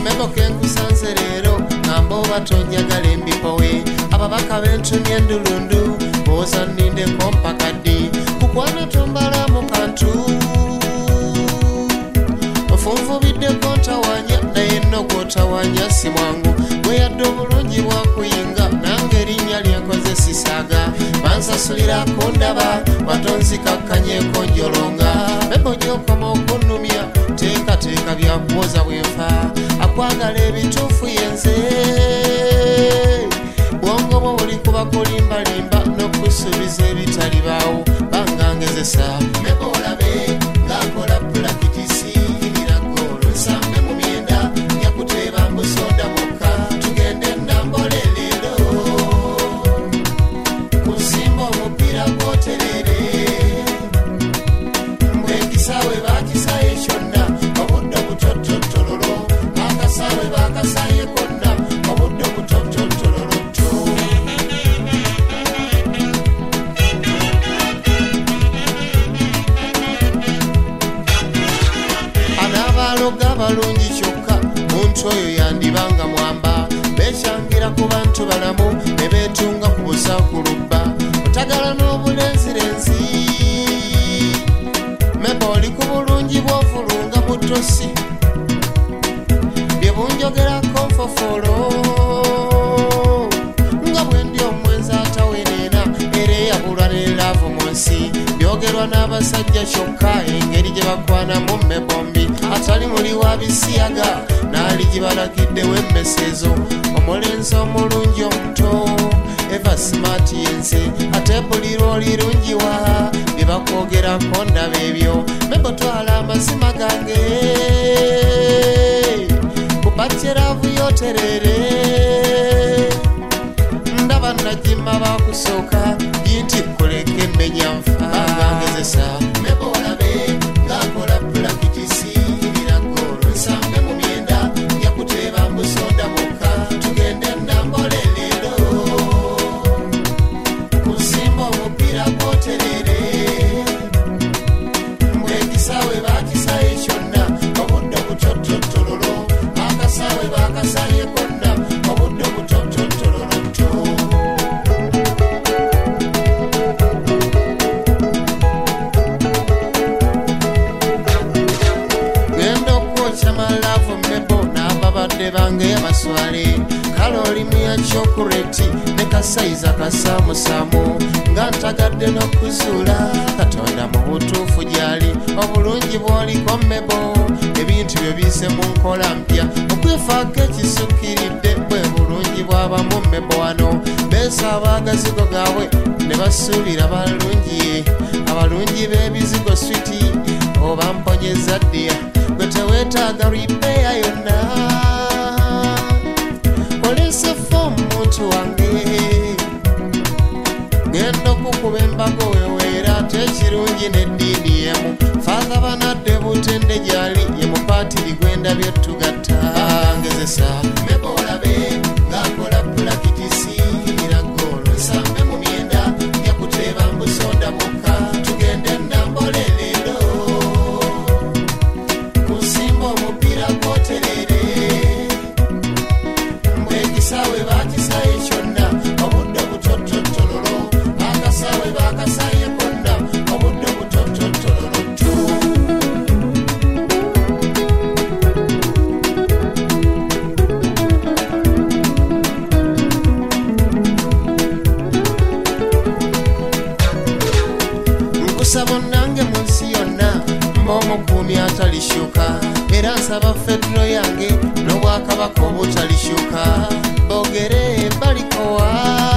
Mebo kenkusanze leero ngamba oba tonjagala embipowe ababaka b'entumye endulundu booza nnindeko mpaka ddi kukwana tombala mu kantu ofunvubiddeko ntawanya naye nno gw'otawanya si mwangu bwe yadde obulungi bwakuyinga nange erinnya lyenkoze sisaaga bansasulirako ndaba watonzikakkanyeko njolonga Mebo gy'okoma okunnumya teekateeka byakuwoza bwenfa akwagala ebituufu yenze bwongo bwo buli kuba kulimbalimba n'okusuubiza ebitali baawo bangangezesa Mebo olabe ng'akola pulakitisi iragolo nsambe mu myenda yakuteeba mbusoda mukka tugende nnambole leero kusimba omupiira gwoterere mbwekisawe bakisaye kyonna obudde butottololo akasawe bakasaye konna obudde butottololo anaabaloga balungi kyokka muntu oyo yandibanga mwamba bekyangira ku bantu balamu ne beetunga ku busakulubba otagala n'obulenzirenzi Mebo oli ku bulungi bw'ovulunga mu ttosi bye bunjogerako nfofolo nga bwe ndi omwenzi ataweneena era eyabulwa ne laavu mu nsi byogerwa n'abasajja kyokka engeri gye bakwanamu Mebombi atali muli wa bisiyaga n'ali gibalagiddewo emmesezo omulenzi omulungi omuto eva smart yenze ate bulirwa olirungiwa bye bakwogerako ndaba ebyo Mebo twala amazima gange kupatyeravu yoterere ndaba najima bakusooka yinti kuleka emmenya nfa bangangezesa Mebo olabe ng'akola pulakitisi iragolo nsambe mu myenda yakuteeba mbusoda mukka tugende nnambole leero kusimba omupiira gwoterere mbwekisawe bakisaye kyonna obudde butottololo akasawe bakasaye konna obudde butottololo genda okwokya malaavu Mebo n'ababadde bange abaswale kale olimu ya chokoleti ne kasayiza kasaamusaamu nga ntagadde n'okuzuula Katonda mu butuufu gy'ali obulungi bw'oliko Mebo ebintu byo biise mu nkola mpya okwefaako ekisukkiridde bwe bulungi bw'abamu Mebo wano beesaba agazigo gaabwe ne basuubira balungi abalungi b'ebizigo switi oba mponyeza ddiya gwe teweetaaga ripeya yonna olese foomu muntu wange genda okukuba embago weweera ate ekirungi n'eddiini yemu faatha banadde butende gy'ali ye mupaatiri gwenda byetugatta angezesa Mebo olabe ng'akola pulakitisi iragolo nsambe mu myenda yakuteeba mbusoda mukka tugende nnambole leero kusimba omupiira gwoterere mbwekisawe bakisaye kyonna obudde butottololo akasawe bakasaye konna obudde butottololo nkusaba onnange mu nsi yonna mb'omukuumi atalishyuka era nsaba federo yange n'obwakabaka obutalishyuka boogere balikowa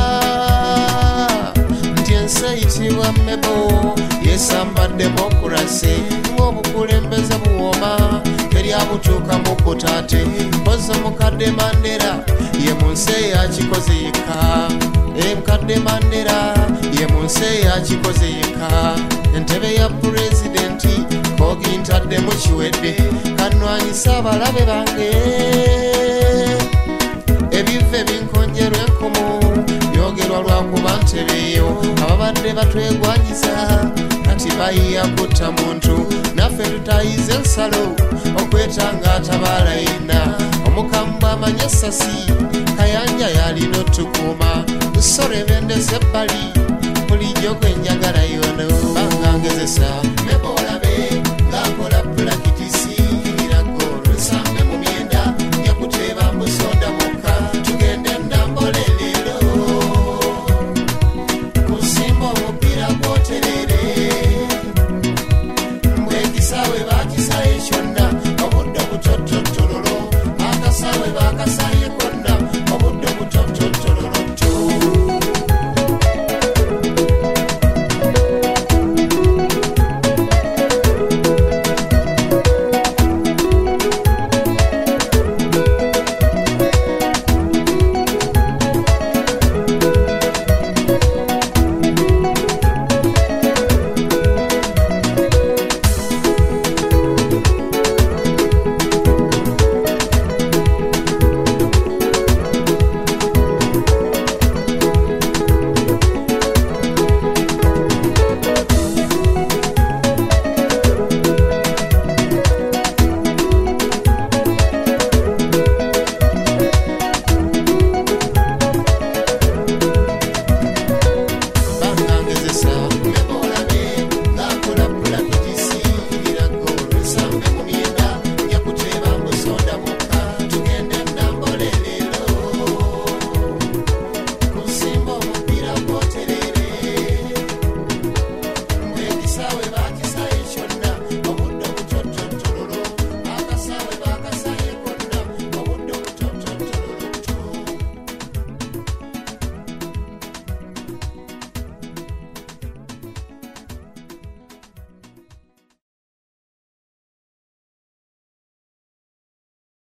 nti ensi eyitibwa Mebo yesamba demokurasi ng'obukulembeze buwooma teryabutuuka mu kutate mpoza mukadde Mandela ye mu nsi eyakikoze yekka mukadde Mandela ye mu nsi eyakikoze yekka entebe ya pulezidenti kogi ntadde mu kiwedde kanwanyisa abalabe bange ebive binkonjerwa enkomo byogerwa lwakuba ntebeeyo ababadde batwegwanyiza kati bayiya kutta muntu naffe tutayize ensalo okwetanga atabaala yenna omukambwe amanye essasi kayanja yalina otukuuma tusore bendese ebbali bulijjo gwenjagala yono bangangezesa mebolabe ngakola pulakitisi iragolo nsambe mu myenda yakuteeba mbusonda mukka tugende ndambole leero kusimba omupiira gwoterere mbwegisawe